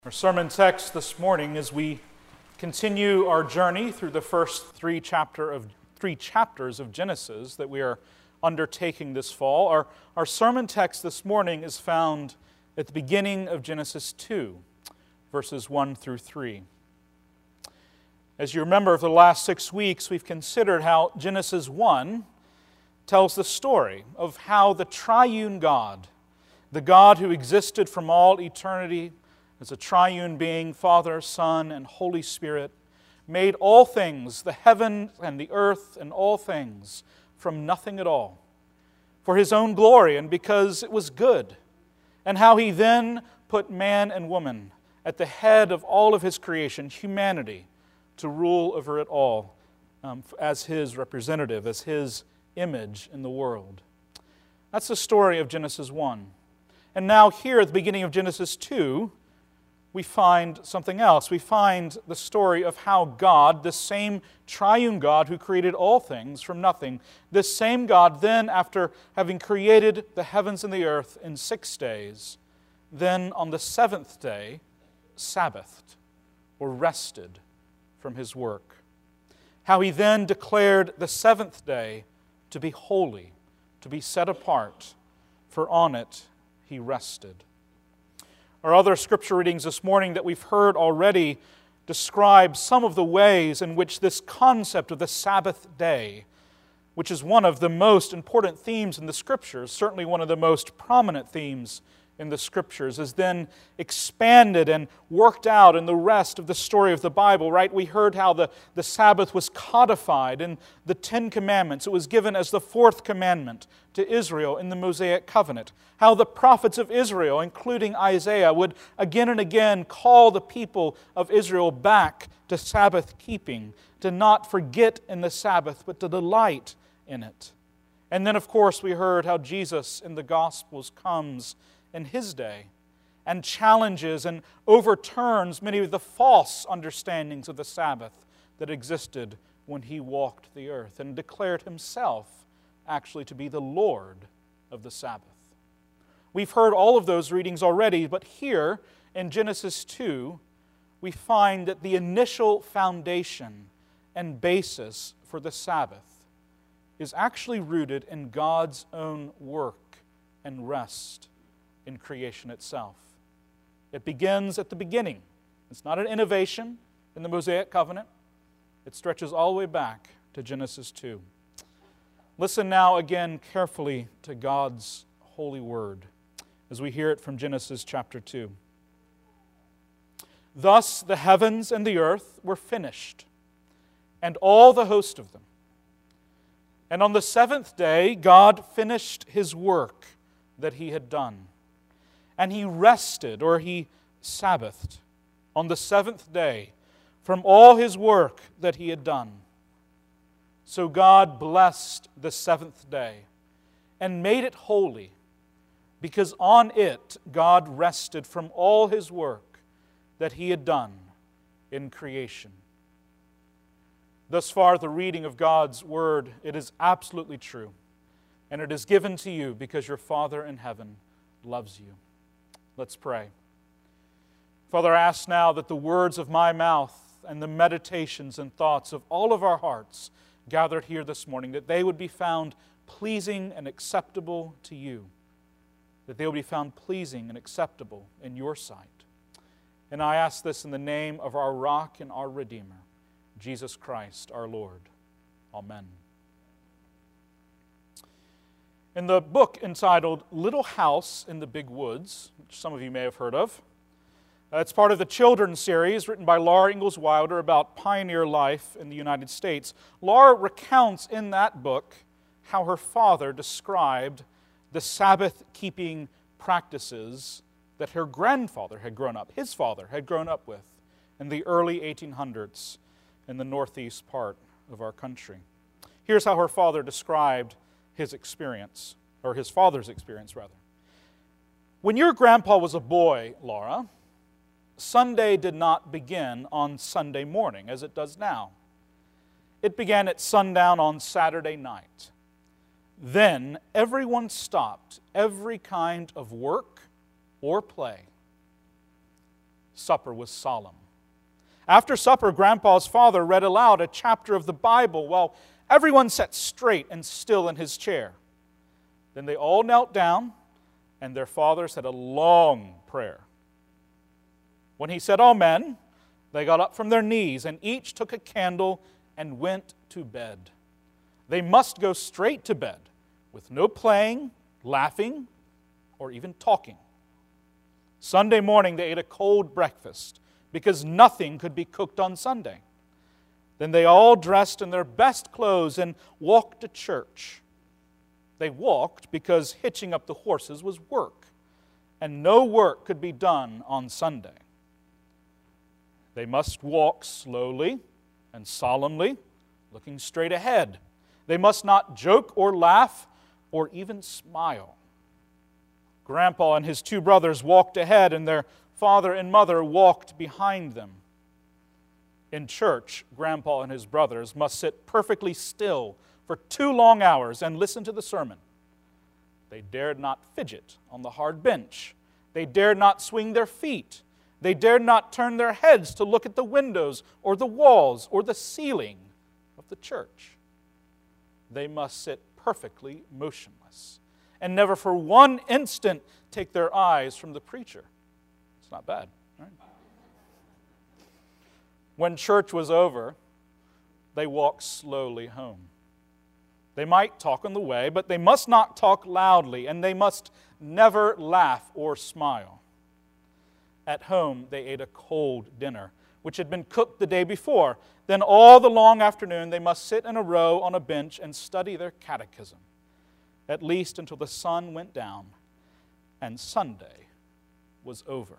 Our sermon text this morning, as we continue our journey through the first three chapters of Genesis that we are undertaking this fall, our sermon text this morning is found at the beginning of Genesis 2, verses 1 through 3. As you remember, for the last 6 weeks, we've considered how Genesis 1 tells the story of how the triune God, the God who existed from all eternity, as a triune being, Father, Son, and Holy Spirit, made all things, the heaven and the earth and all things, from nothing at all, for His own glory and because it was good, and how He then put man and woman at the head of all of His creation, humanity, to rule over it all as His representative, as His image in the world. That's the story of Genesis 1. And now here at the beginning of Genesis 2, we find something else. We find the story of how God, this same triune God who created all things from nothing, this same God then, after having created the heavens and the earth in 6 days, then on the seventh day, Sabbathed, or rested from His work. How He then declared the seventh day to be holy, to be set apart, for on it He rested. Our other scripture readings this morning that we've heard already describe some of the ways in which this concept of the Sabbath day, which is one of the most important themes in the Scriptures, certainly one of the most prominent themes in the Scriptures, is then expanded and worked out in the rest of the story of the Bible, right? We heard how the Sabbath was codified in the Ten Commandments. It was given as the fourth commandment to Israel in the Mosaic covenant. How the prophets of Israel, including Isaiah, would again and again call the people of Israel back to Sabbath keeping, to not forget in the Sabbath, but to delight in it. And then, of course, we heard how Jesus in the Gospels comes in His day and challenges and overturns many of the false understandings of the Sabbath that existed when He walked the earth and declared Himself actually to be the Lord of the Sabbath. We've heard all of those readings already, but here in Genesis 2, we find that the initial foundation and basis for the Sabbath is actually rooted in God's own work and rest in creation itself. It begins at the beginning. It's not an innovation in the Mosaic covenant. It stretches all the way back to Genesis 2. Listen now again carefully to God's holy word as we hear it from Genesis chapter 2. Thus the heavens and the earth were finished, and all the host of them. And on the seventh day God finished His work that He had done. And He rested, or He Sabbathed, on the seventh day from all His work that He had done. So God blessed the seventh day and made it holy, because on it God rested from all His work that He had done in creation. Thus far, the reading of God's Word, it is absolutely true, and it is given to you because your Father in heaven loves you. Let's pray. Father, I ask now that the words of my mouth and the meditations and thoughts of all of our hearts gathered here this morning, that they would be found pleasing and acceptable to you, that they would be found pleasing and acceptable in your sight. And I ask this in the name of our rock and our Redeemer, Jesus Christ our Lord. Amen. In the book entitled Little House in the Big Woods, which some of you may have heard of, it's part of the children's series written by Laura Ingalls Wilder about pioneer life in the United States. Laura recounts in that book how her father described the Sabbath-keeping practices that her grandfather had grown up, his father had grown up with in the early 1800s in the northeast part of our country. Here's how her father described his experience, or his father's experience, rather. When your grandpa was a boy, Laura, Sunday did not begin on Sunday morning, as it does now. It began at sundown on Saturday night. Then everyone stopped every kind of work or play. Supper was solemn. After supper, Grandpa's father read aloud a chapter of the Bible while everyone sat straight and still in his chair. Then they all knelt down, and their father said a long prayer. When he said amen, they got up from their knees, and each took a candle and went to bed. They must go straight to bed, with no playing, laughing, or even talking. Sunday morning they ate a cold breakfast, because nothing could be cooked on Sunday. Then they all dressed in their best clothes and walked to church. They walked because hitching up the horses was work, and no work could be done on Sunday. They must walk slowly and solemnly, looking straight ahead. They must not joke or laugh or even smile. Grandpa and his two brothers walked ahead, and their father and mother walked behind them. In church, Grandpa and his brothers must sit perfectly still for 2 long hours and listen to the sermon. They dared not fidget on the hard bench. They dared not swing their feet. They dared not turn their heads to look at the windows or the walls or the ceiling of the church. They must sit perfectly motionless and never for one instant take their eyes from the preacher. It's not bad, right? When church was over, they walked slowly home. They might talk on the way, but they must not talk loudly, and they must never laugh or smile. At home, they ate a cold dinner, which had been cooked the day before. Then all the long afternoon, they must sit in a row on a bench and study their catechism, at least until the sun went down and Sunday was over.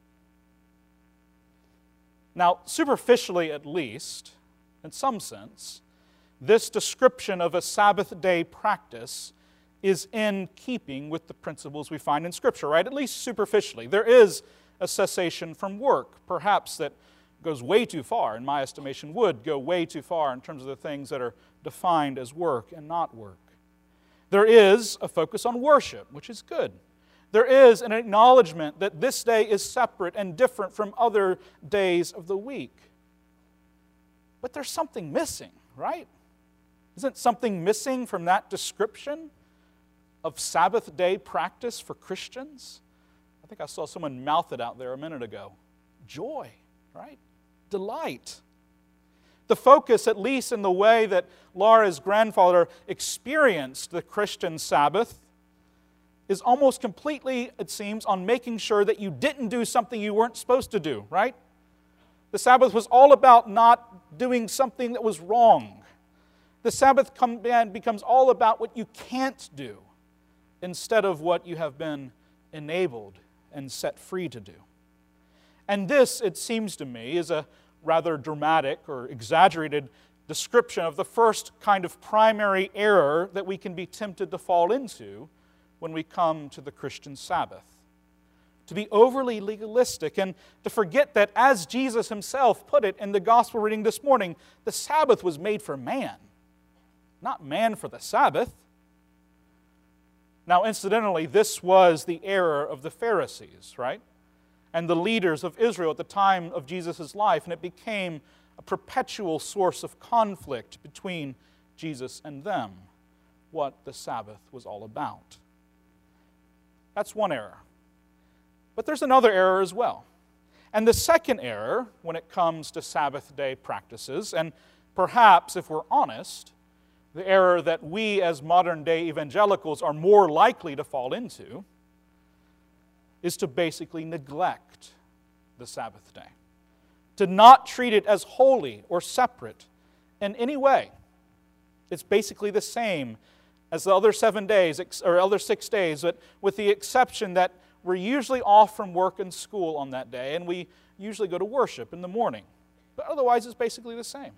Now, superficially at least, in some sense, this description of a Sabbath day practice is in keeping with the principles we find in Scripture, right? At least superficially. There is a cessation from work, perhaps that goes way too far, in my estimation, would go way too far in terms of the things that are defined as work and not work. There is a focus on worship, which is good. There is an acknowledgement that this day is separate and different from other days of the week. But there's something missing, right? Isn't something missing from that description of Sabbath day practice for Christians? I think I saw someone mouth it out there a minute ago. Joy, right? Delight. The focus, at least in the way that Laura's grandfather experienced the Christian Sabbath, is almost completely, it seems, on making sure that you didn't do something you weren't supposed to do, right? The Sabbath was all about not doing something that was wrong. The Sabbath command becomes all about what you can't do instead of what you have been enabled and set free to do. And this, it seems to me, is a rather dramatic or exaggerated description of the first kind of primary error that we can be tempted to fall into when we come to the Christian Sabbath. To be overly legalistic and to forget that, as Jesus himself put it in the gospel reading this morning, the Sabbath was made for man, not man for the Sabbath. Now, incidentally, this was the error of the Pharisees, right? And the leaders of Israel at the time of Jesus' life, and it became a perpetual source of conflict between Jesus and them, what the Sabbath was all about. That's one error. But there's another error as well. And the second error, when it comes to Sabbath day practices, and perhaps, if we're honest, the error that we as modern-day evangelicals are more likely to fall into, is to basically neglect the Sabbath day. To not treat it as holy or separate in any way. It's basically the same as the other 7 days, or other 6 days, but with the exception that we're usually off from work and school on that day, and we usually go to worship in the morning. But otherwise, it's basically the same.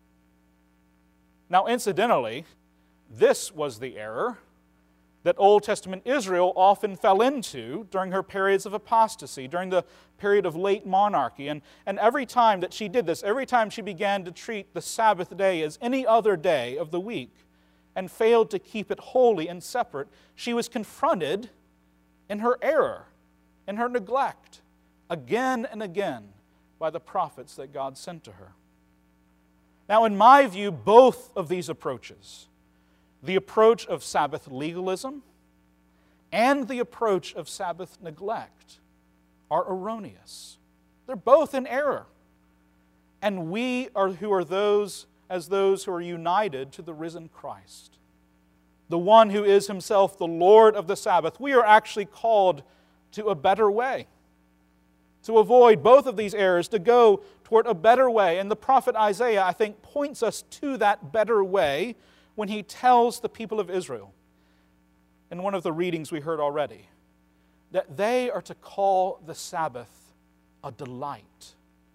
Now, incidentally, this was the error that Old Testament Israel often fell into during her periods of apostasy, during the period of late monarchy. And every time that she did this, every time she began to treat the Sabbath day as any other day of the week and failed to keep it holy and separate, she was confronted in her error, in her neglect, again and again by the prophets that God sent to her. Now, in my view, both of these approaches, the approach of Sabbath legalism and the approach of Sabbath neglect, are erroneous. They're both in error. And we are those who are united to the risen Christ, the one who is himself the Lord of the Sabbath. We are actually called to a better way, to avoid both of these errors, to go toward a better way. And the prophet Isaiah, I think, points us to that better way when he tells the people of Israel, in one of the readings we heard already, that they are to call the Sabbath a delight.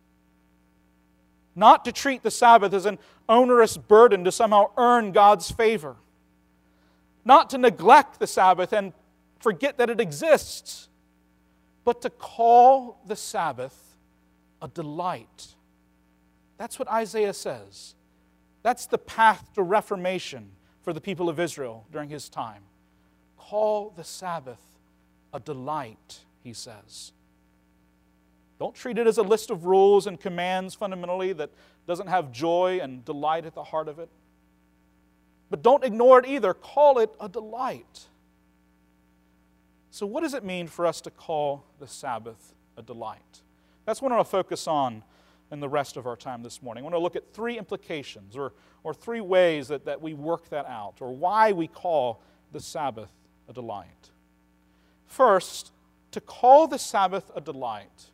Not to treat the Sabbath as an onerous burden to somehow earn God's favor. Not to neglect the Sabbath and forget that it exists, but to call the Sabbath a delight. That's what Isaiah says. That's the path to reformation for the people of Israel during his time. Call the Sabbath a delight, he says. Don't treat it as a list of rules and commands fundamentally that doesn't have joy and delight at the heart of it. But don't ignore it either. Call it a delight. So what does it mean for us to call the Sabbath a delight? That's what I want to focus on in the rest of our time this morning. I want to look at three implications or three ways that we work that out, or why we call the Sabbath a delight. First, to call the Sabbath a delight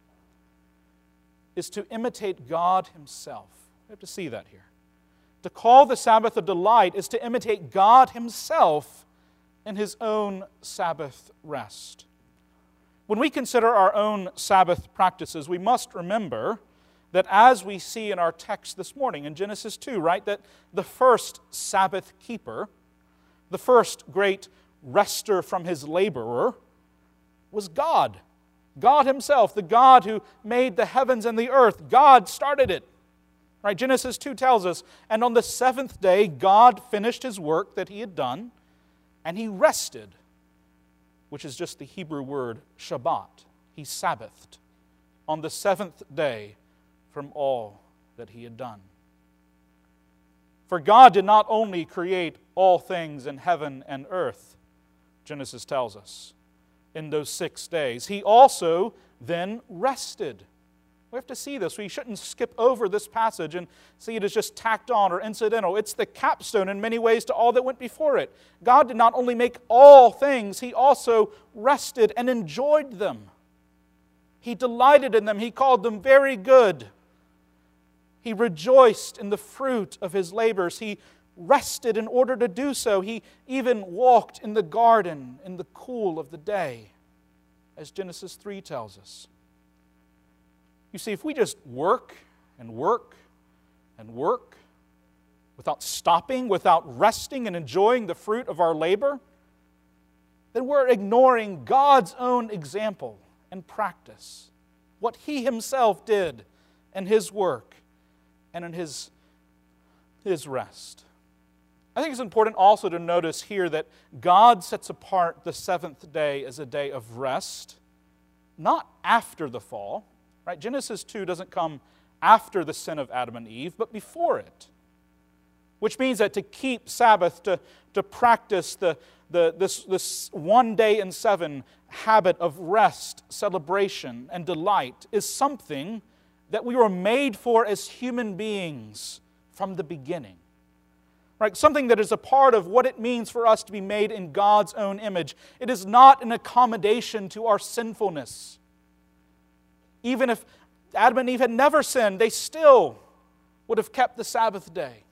is to imitate God himself. We have to see that here. To call the Sabbath a delight is to imitate God himself in his own Sabbath rest. When we consider our own Sabbath practices, we must remember that, as we see in our text this morning in Genesis 2, right, that the first Sabbath keeper, the first great rester from his laborer, was God. God himself, the God who made the heavens and the earth. God started it. Right? Genesis 2 tells us, and on the seventh day God finished his work that he had done, and he rested, which is just the Hebrew word Shabbat. He Sabbathed on the seventh day from all that he had done. For God did not only create all things in heaven and earth, Genesis tells us, in those 6 days. He also then rested. We have to see this. We shouldn't skip over this passage and see it as just tacked on or incidental. It's the capstone in many ways to all that went before it. God did not only make all things, he also rested and enjoyed them. He delighted in them. He called them very good. He rejoiced in the fruit of his labors. He rested in order to do so. He even walked in the garden in the cool of the day, as Genesis 3 tells us. You see, if we just work and work and work without stopping, without resting and enjoying the fruit of our labor, then we're ignoring God's own example and practice, what he himself did in his work and in his rest. I think it's important also to notice here that God sets apart the seventh day as a day of rest, not after the fall. Right? Genesis 2 doesn't come after the sin of Adam and Eve, but before it. Which means that to keep Sabbath, to practice this 1 day in 7 habit of rest, celebration, and delight is something that we were made for as human beings from the beginning. Right? Something that is a part of what it means for us to be made in God's own image. It is not an accommodation to our sinfulness. Even if Adam and Eve had never sinned, they still would have kept the Sabbath day.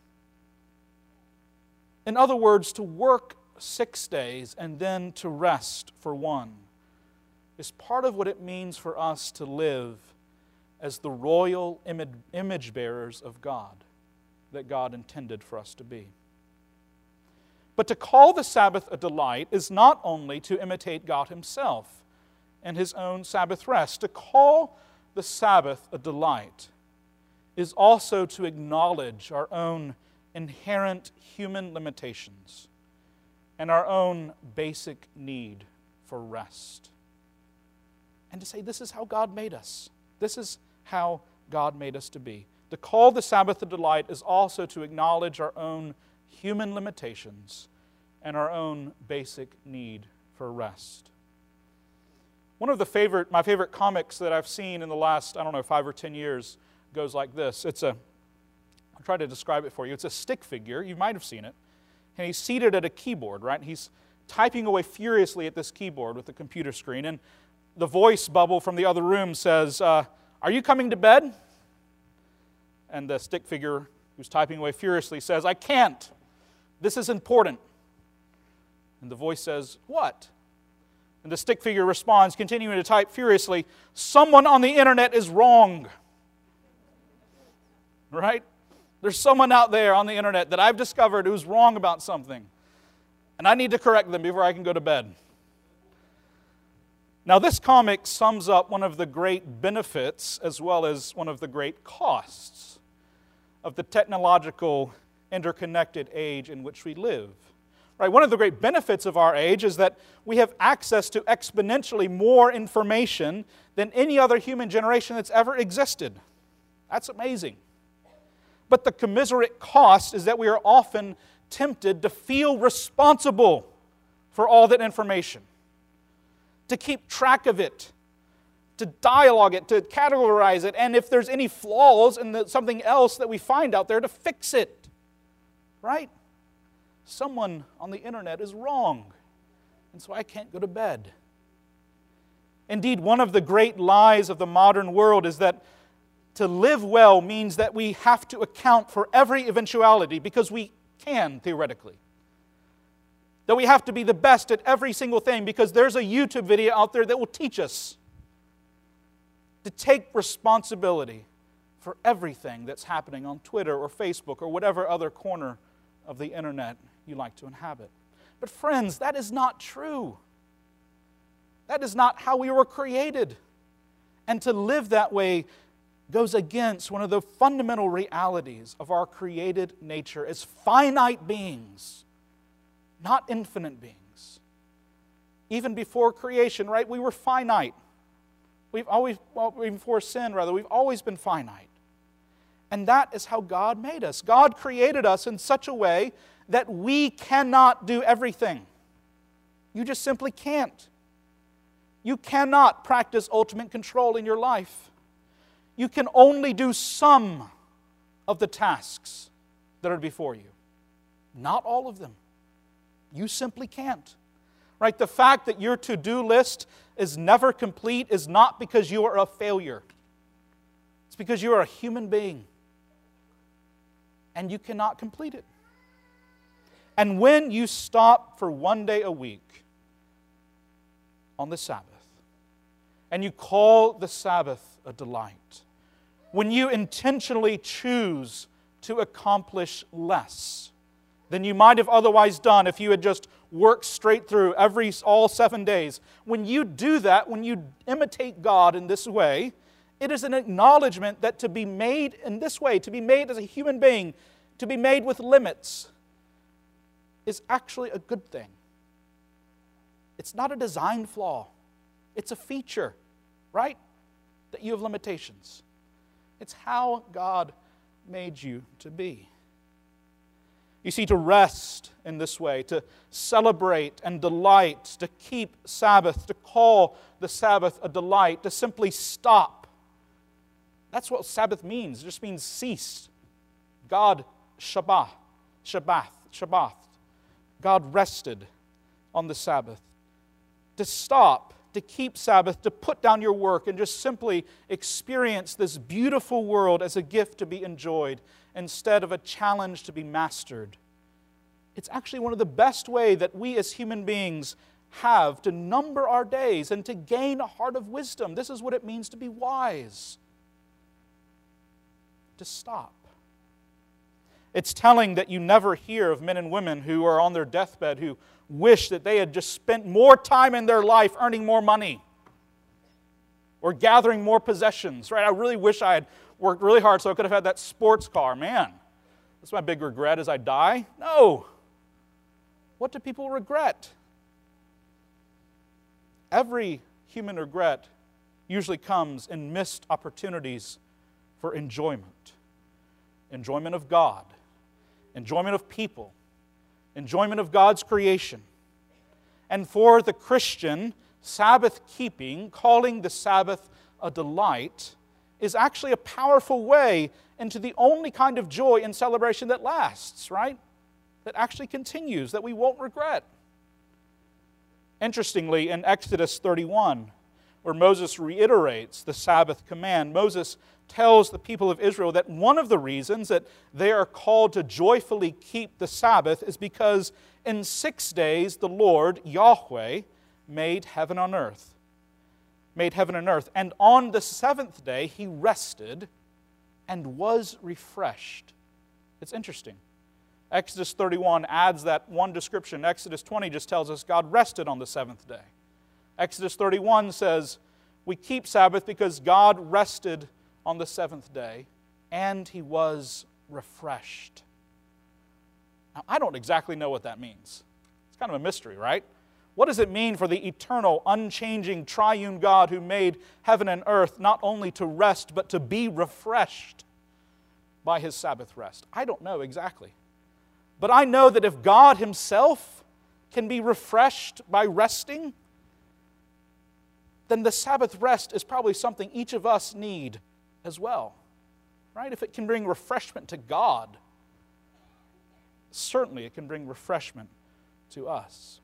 In other words, to work 6 days and then to rest for one is part of what it means for us to live as the royal image bearers of God that God intended for us to be. But to call the Sabbath a delight is not only to imitate God himself and his own Sabbath rest. To call the Sabbath a delight is also to acknowledge our own inherent human limitations and our own basic need for rest. and to say, this is how God made us. This is how God made us to be. To call the Sabbath a delight is also to acknowledge our own human limitations and our own basic need for rest. One of my favorite comics that I've seen in the last, 5 or 10 years goes like this. I'll try to describe it for you. It's a stick figure. You might have seen it. And he's seated at a keyboard, right? He's typing away furiously at this keyboard with the computer screen. And the voice bubble from the other room says, are you coming to bed? And the stick figure who's typing away furiously says, I can't. This is important. And the voice says, what? And the stick figure responds, continuing to type furiously, someone on the internet is wrong. Right? There's someone out there on the internet that I've discovered who's wrong about something. And I need to correct them before I can go to bed. Now, this comic sums up one of the great benefits as well as one of the great costs of the technological, interconnected age in which we live. Right? One of the great benefits of our age is that we have access to exponentially more information than any other human generation that's ever existed. That's amazing. But the commiserate cost is that we are often tempted to feel responsible for all that information, to keep track of it, to dialogue it, to categorize it, and if there's any flaws in something else that we find out there, to fix it. Right? Someone on the internet is wrong, and so I can't go to bed. Indeed, one of the great lies of the modern world is that to live well means that we have to account for every eventuality, because we can, theoretically. That we have to be the best at every single thing because there's a YouTube video out there that will teach us to take responsibility for everything that's happening on Twitter or Facebook or whatever other corner of the internet you like to inhabit. But friends, that is not true. That is not how we were created. And to live that way goes against one of the fundamental realities of our created nature as finite beings, not infinite beings. Even before creation, right, we were finite. Even before sin, we've always been finite. And that is how God made us. God created us in such a way that we cannot do everything. You just simply can't. You cannot practice ultimate control in your life. You can only do some of the tasks that are before you. Not all of them. You simply can't. Right? The fact that your to-do list is never complete is not because you are a failure. It's because you are a human being. And you cannot complete it. And when you stop for one day a week on the Sabbath, and you call the Sabbath a delight, when you intentionally choose to accomplish less than you might have otherwise done if you had just worked straight through all 7 days, when you do that, when you imitate God in this way, it is an acknowledgement that to be made in this way, to be made as a human being, to be made with limits, is actually a good thing. It's not a design flaw. It's a feature, right? That you have limitations. It's how God made you to be. You see, to rest in this way, to celebrate and delight, to keep Sabbath, to call the Sabbath a delight, to simply stop. That's what Sabbath means. It just means cease. God Shabbat. God rested on the Sabbath. To stop, to keep Sabbath, to put down your work and just simply experience this beautiful world as a gift to be enjoyed instead of a challenge to be mastered. It's actually one of the best ways that we as human beings have to number our days and to gain a heart of wisdom. This is what it means to be wise. To stop. It's telling that you never hear of men and women who are on their deathbed who wish that they had just spent more time in their life earning more money or gathering more possessions, right? I really wish I had worked really hard so I could have had that sports car. Man, that's my big regret as I die. No. What do people regret? Every human regret usually comes in missed opportunities for enjoyment. Enjoyment of God, enjoyment of people, enjoyment of God's creation. And for the Christian, Sabbath keeping, calling the Sabbath a delight, is actually a powerful way into the only kind of joy and celebration that lasts, right? That actually continues, that we won't regret. Interestingly, in Exodus 31, where Moses reiterates the Sabbath command, Moses tells the people of Israel that one of the reasons that they are called to joyfully keep the Sabbath is because in 6 days the Lord, Yahweh, made heaven and earth. And on the seventh day He rested and was refreshed. It's interesting. Exodus 31 adds that one description. Exodus 20 just tells us God rested on the seventh day. Exodus 31 says we keep Sabbath because God rested on the seventh day and He was refreshed. Now, I don't exactly know what that means. It's kind of a mystery, right? What does it mean for the eternal, unchanging, triune God who made heaven and earth not only to rest, but to be refreshed by His Sabbath rest? I don't know exactly. But I know that if God Himself can be refreshed by resting, then the Sabbath rest is probably something each of us need as well. Right? If it can bring refreshment to God, certainly it can bring refreshment to us.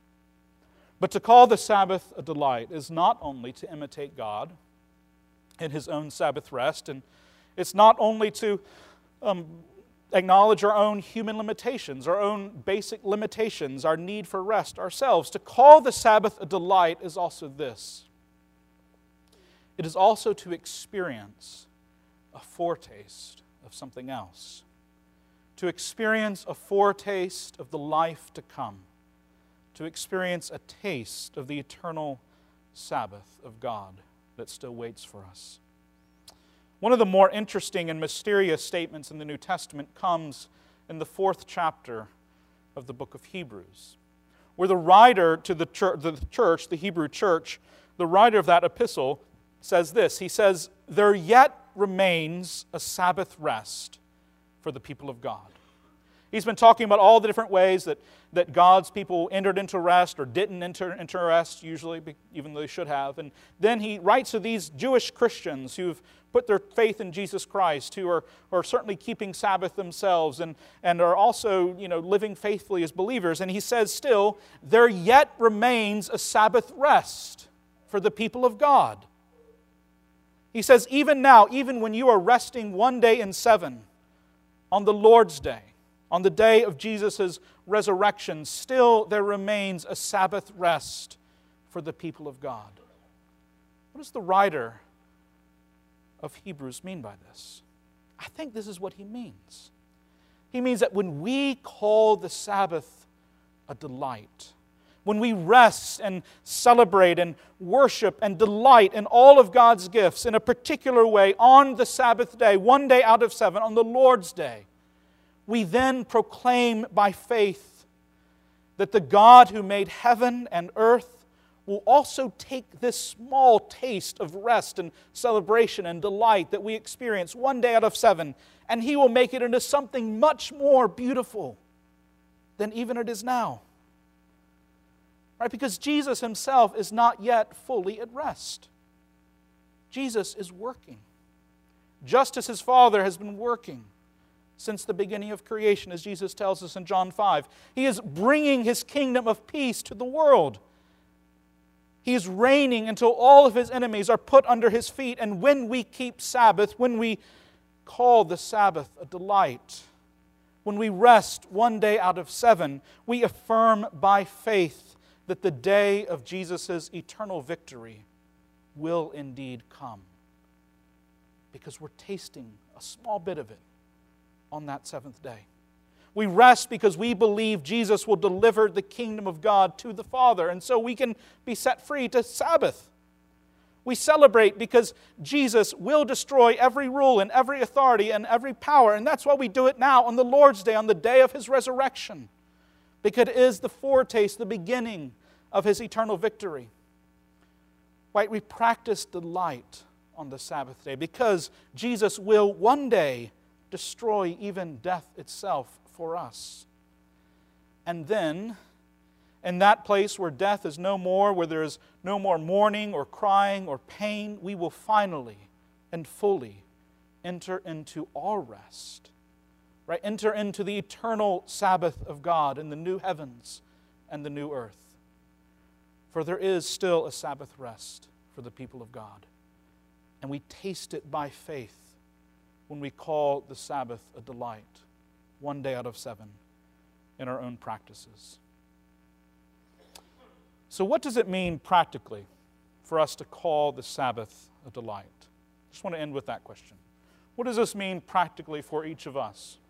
But to call the Sabbath a delight is not only to imitate God in His own Sabbath rest, and it's not only to acknowledge our own human limitations, our own basic limitations, our need for rest ourselves. To call the Sabbath a delight is also this. It is also to experience a foretaste of something else. To experience a foretaste of the life to come. To experience a taste of the eternal Sabbath of God that still waits for us. One of the more interesting and mysterious statements in the New Testament comes in the 4th chapter of the book of Hebrews, where the writer to the church, the Hebrew church, the writer of that epistle says this. He says, "There yet remains a Sabbath rest for the people of God." He's been talking about all the different ways that God's people entered into rest or didn't enter into rest, usually, even though they should have. And then he writes to these Jewish Christians who've put their faith in Jesus Christ, who are certainly keeping Sabbath themselves and are also, living faithfully as believers. And he says still, there yet remains a Sabbath rest for the people of God. He says, even now, even when you are resting one day in 7, on the Lord's Day, on the day of Jesus' resurrection, still there remains a Sabbath rest for the people of God. What does the writer of Hebrews mean by this? I think this is what he means. He means that when we call the Sabbath a delight, when we rest and celebrate and worship and delight in all of God's gifts in a particular way on the Sabbath day, one day out of 7, on the Lord's Day, we then proclaim by faith that the God who made heaven and earth will also take this small taste of rest and celebration and delight that we experience one day out of 7, and He will make it into something much more beautiful than even it is now. Right? Because Jesus Himself is not yet fully at rest. Jesus is working, just as His Father has been working since the beginning of creation, as Jesus tells us in John 5. He is bringing His kingdom of peace to the world. He is reigning until all of His enemies are put under His feet. And when we keep Sabbath, when we call the Sabbath a delight, when we rest one day out of 7, we affirm by faith that the day of Jesus' eternal victory will indeed come. Because we're tasting a small bit of it on that 7th day. We rest because we believe Jesus will deliver the kingdom of God to the Father, and so we can be set free to Sabbath. We celebrate because Jesus will destroy every rule and every authority and every power, and that's why we do it now on the Lord's Day, on the day of His resurrection, because it is the foretaste, the beginning of His eternal victory. Right? We practice delight on the Sabbath day because Jesus will one day destroy even death itself for us. And then, in that place where death is no more, where there is no more mourning or crying or pain, we will finally and fully enter into our rest. Right? Enter into the eternal Sabbath of God in the new heavens and the new earth. For there is still a Sabbath rest for the people of God. And we taste it by faith when we call the Sabbath a delight, one day out of 7 in our own practices. So what does it mean practically for us to call the Sabbath a delight? I just want to end with that question. What does this mean practically for each of us?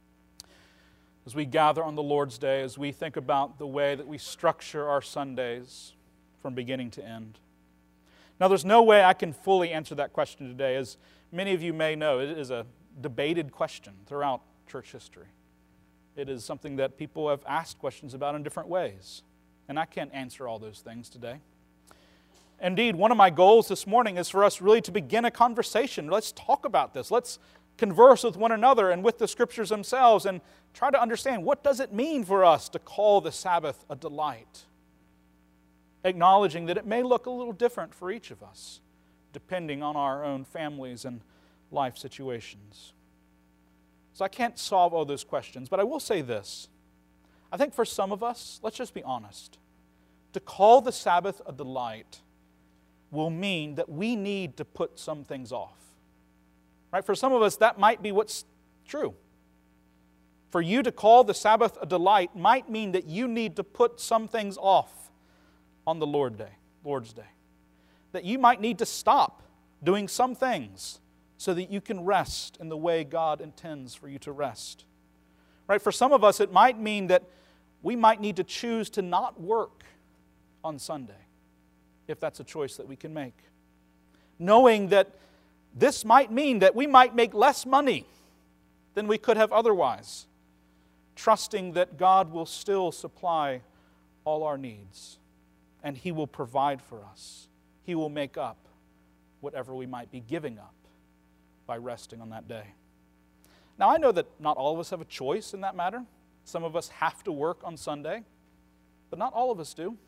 As we gather on the Lord's Day, as we think about the way that we structure our Sundays from beginning to end. Now, there's no way I can fully answer that question today. As many of you may know, it is a debated question throughout church history. It is something that people have asked questions about in different ways. And I can't answer all those things today. Indeed, one of my goals this morning is for us really to begin a conversation. Let's talk about this. Let's converse with one another and with the Scriptures themselves and try to understand what does it mean for us to call the Sabbath a delight, acknowledging that it may look a little different for each of us, depending on our own families and life situations. So I can't solve all those questions, but I will say this. I think for some of us, let's just be honest, to call the Sabbath a delight will mean that we need to put some things off. Right? For some of us, that might be what's true. For you to call the Sabbath a delight might mean that you need to put some things off on the Lord's Day. That you might need to stop doing some things so that you can rest in the way God intends for you to rest. Right? For some of us, it might mean that we might need to choose to not work on Sunday, if that's a choice that we can make. Knowing that this might mean that we might make less money than we could have otherwise, trusting that God will still supply all our needs, and He will provide for us. He will make up whatever we might be giving up by resting on that day. Now, I know that not all of us have a choice in that matter. Some of us have to work on Sunday, but not all of us do.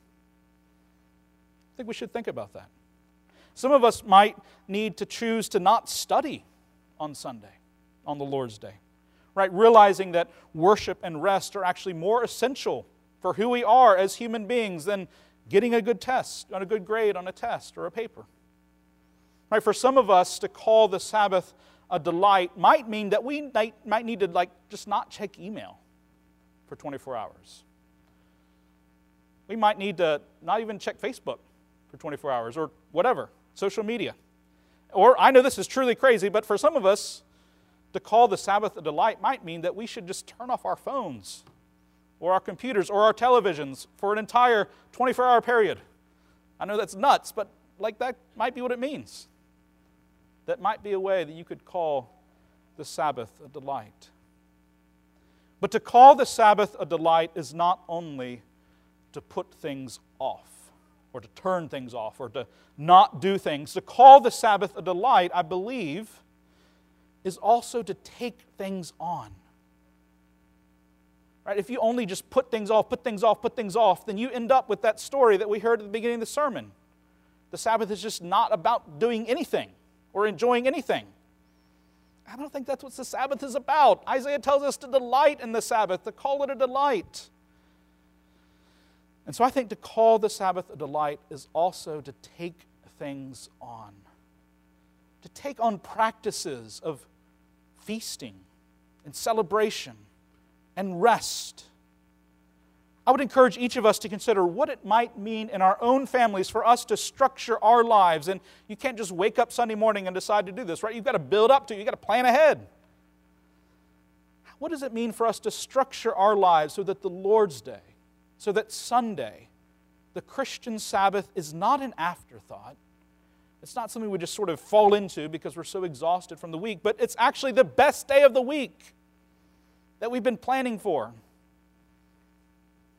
I think we should think about that. Some of us might need to choose to not study on Sunday, on the Lord's Day, right? Realizing that worship and rest are actually more essential for who we are as human beings than getting a good test, on a good grade on a test or a paper. Right? For some of us, to call the Sabbath a delight might mean that we might need to just not check email for 24 hours. We might need to not even check Facebook for 24 hours or whatever, social media. Or, I know this is truly crazy, but for some of us, to call the Sabbath a delight might mean that we should just turn off our phones or our computers or our televisions for an entire 24-hour period. I know that's nuts, but that might be what it means. That might be a way that you could call the Sabbath a delight. But to call the Sabbath a delight is not only to put things off, or to turn things off, or to not do things. To call the Sabbath a delight, I believe, is also to take things on. Right? If you only just put things off, then you end up with that story that we heard at the beginning of the sermon. The Sabbath is just not about doing anything or enjoying anything. I don't think that's what the Sabbath is about. Isaiah tells us to delight in the Sabbath, to call it a delight. And so I think to call the Sabbath a delight is also to take things on. To take on practices of feasting and celebration and rest. I would encourage each of us to consider what it might mean in our own families for us to structure our lives. And you can't just wake up Sunday morning and decide to do this, right? You've got to build up to it. You've got to plan ahead. What does it mean for us to structure our lives so that the Lord's Day, so that Sunday, the Christian Sabbath, is not an afterthought? It's not something we just sort of fall into because we're so exhausted from the week, but it's actually the best day of the week that we've been planning for.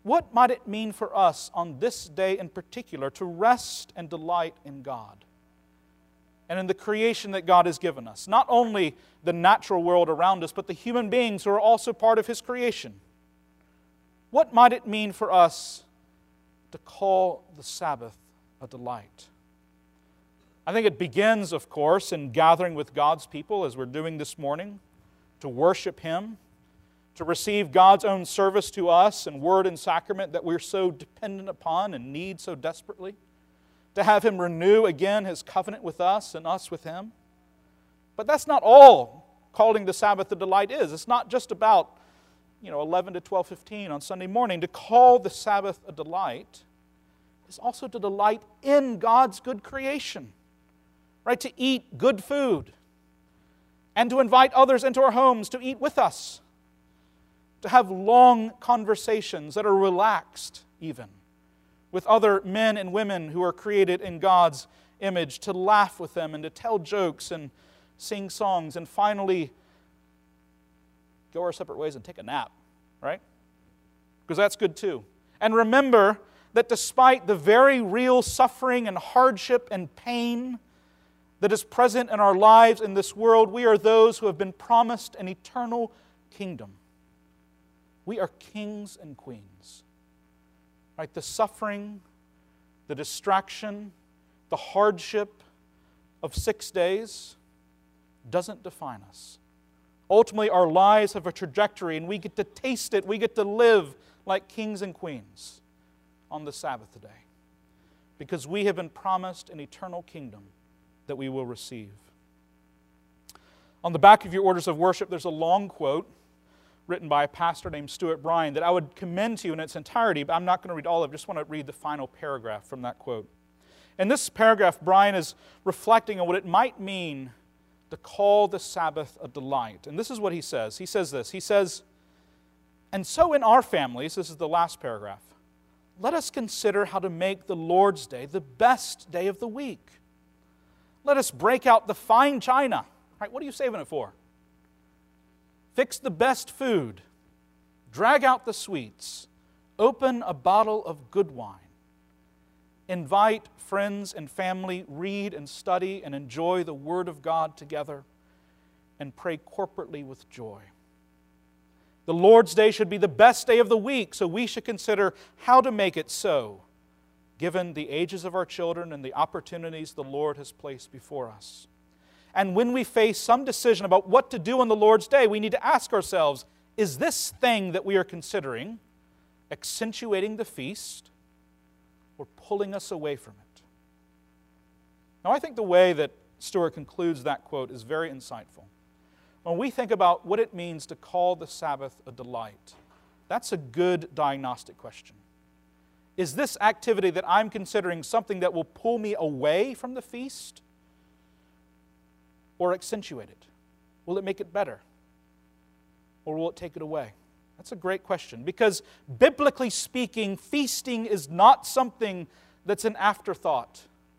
what might it mean for us on this day in particular to rest and delight in God and in the creation that God has given us? Not only the natural world around us, but the human beings who are also part of His creation. What might it mean for us to call the Sabbath a delight? I think it begins, of course, in gathering with God's people as we're doing this morning, to worship Him, to receive God's own service to us in word and sacrament that we're so dependent upon and need so desperately, to have Him renew again His covenant with us and us with Him. But that's not all calling the Sabbath a delight is. It's not just about 11 to 12:15 on Sunday morning. To call the Sabbath a delight is also to delight in God's good creation. Right? To eat good food and to invite others into our homes to eat with us. To have long conversations that are relaxed even with other men and women who are created in God's image. To laugh with them and to tell jokes and sing songs and finally go our separate ways and take a nap. Right? Because that's good too. And remember that despite the very real suffering and hardship and pain that is present in our lives in this world, we are those who have been promised an eternal kingdom. We are kings and queens. Right? The suffering, the distraction, the hardship of 6 days doesn't define us. Ultimately, our lives have a trajectory and we get to taste it. We get to live like kings and queens on the Sabbath day because we have been promised an eternal kingdom that we will receive. On the back of your orders of worship, there's a long quote written by a pastor named Stuart Bryan that I would commend to you in its entirety, but I'm not going to read all of it. I just want to read the final paragraph from that quote. In this paragraph, Bryan is reflecting on what it might mean to call the Sabbath a delight. And this is what he says. He says this. He says, "And so in our families," this is the last paragraph, "let us consider how to make the Lord's Day the best day of the week. Let us break out the fine china." Right? What are you saving it for? Fix the best food. Drag out the sweets. Open a bottle of good wine. Invite friends and family, read and study and enjoy the Word of God together, and pray corporately with joy. The Lord's Day should be the best day of the week, so we should consider how to make it so, given the ages of our children and the opportunities the Lord has placed before us. And when we face some decision about what to do on the Lord's Day, we need to ask ourselves, is this thing that we are considering accentuating the feast or pulling us away from it? Now, I think the way that Stuart concludes that quote is very insightful. When we think about what it means to call the Sabbath a delight, that's a good diagnostic question. Is this activity that I'm considering something that will pull me away from the feast or accentuate it? Will it make it better? Or will it take it away? That's a great question because biblically speaking, feasting is not something that's an afterthought.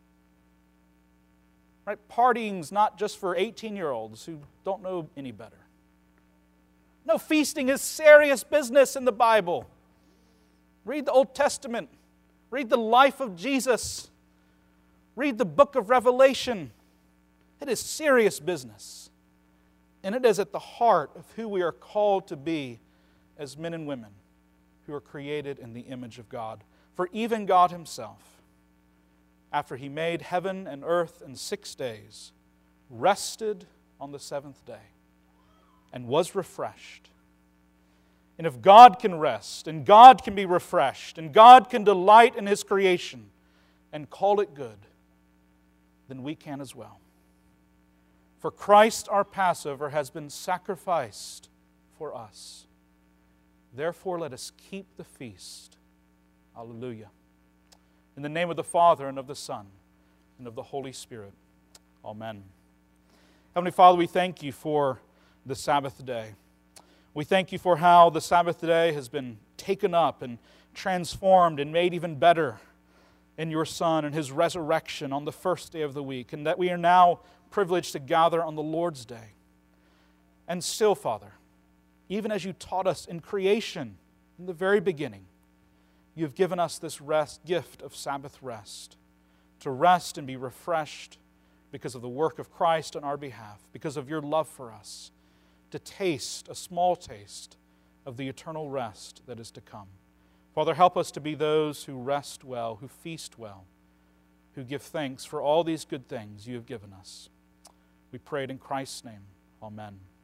Right? Partying's not just for 18-year-olds who don't know any better. No, feasting is serious business in the Bible. Read the Old Testament. Read the life of Jesus. Read the book of Revelation. It is serious business. And it is at the heart of who we are called to be as men and women who are created in the image of God. For even God Himself, after He made heaven and earth in 6 days, rested on the seventh day and was refreshed. And if God can rest, and God can be refreshed, and God can delight in His creation and call it good, then we can as well. For Christ our Passover has been sacrificed for us. Therefore let us keep the feast. Hallelujah. In the name of the Father, and of the Son, and of the Holy Spirit. Amen. Heavenly Father, we thank You for the Sabbath day. We thank You for how the Sabbath day has been taken up and transformed and made even better in Your Son and His resurrection on the first day of the week, and that we are now privileged to gather on the Lord's Day. And still, Father, even as You taught us in creation, in the very beginning, you've given us this gift of Sabbath rest, to rest and be refreshed because of the work of Christ on our behalf, because of your love for us, to taste, a small taste, of the eternal rest that is to come. Father, help us to be those who rest well, who feast well, who give thanks for all these good things you have given us. We pray it in Christ's name. Amen.